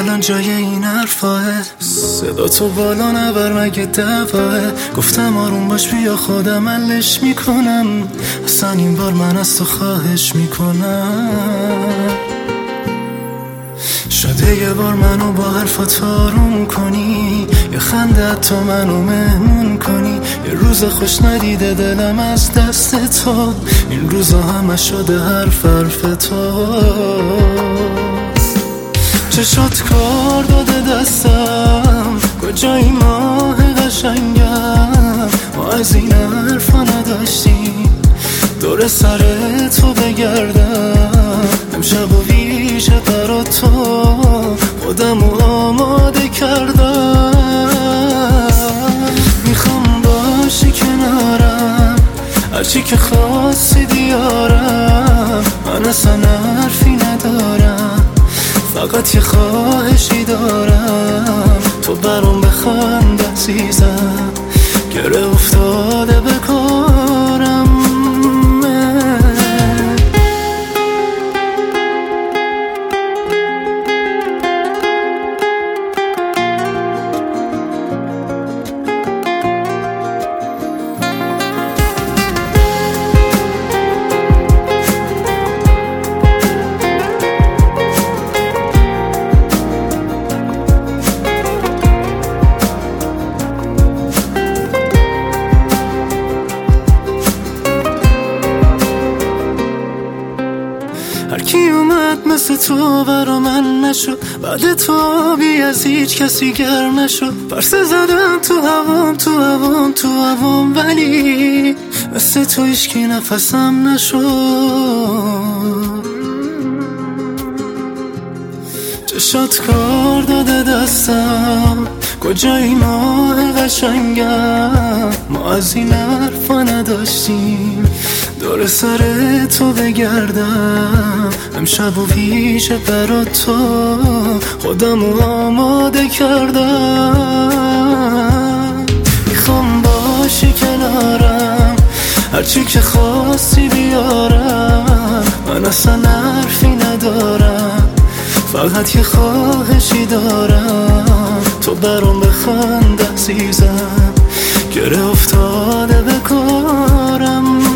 الان جای این حرفاه؟ صدا تو بالا نبر مگه دواه؟ گفتم آروم باش بیا خودم حلش میکنم، اصلا این بار من از تو خواهش میکنم. شده یه بار منو با حرفات آروم کنی، یه خنده تو منو مهمون کنی. یه روز خوش ندیده دلم از دست تو، این روزا همه شده حرف تو. چشات کار داده دستم، کجایی ماه قشنگم؟ ما از این حرفا نداشتیم، دور سر تو بگردم. امشب و ویژه برا تو خودمو آماده کردم. میخوام باشی کنارم، هرچی که خواستی بیارم. من اصلا حرفی ندارم، فقط یه خواهشی دارم. تو برام بخند عزیزم، گره افتاده به کارم. هر کی اومد مثل تو برا من نشد، بعد تو بی از هیچ کسی گر نشد. پرسه زدم تو هوام تو هوام تو هوام، ولی مثل تو هیچکی نفسم نشد. چشات کار داده دستم، کجایی ماه قشنگم؟ ما از این حرفا نداشتیم، دور سر تو بگردم. امشب و ویژه برا تو خودمو آماده کردم. میخوام باشی کنارم، هرچی که خواستی بیارم. من اصلا حرفی ندارم، فقط یه خواهشی دارم. تو برام بخند عزیزم، گره افتاده به کارم.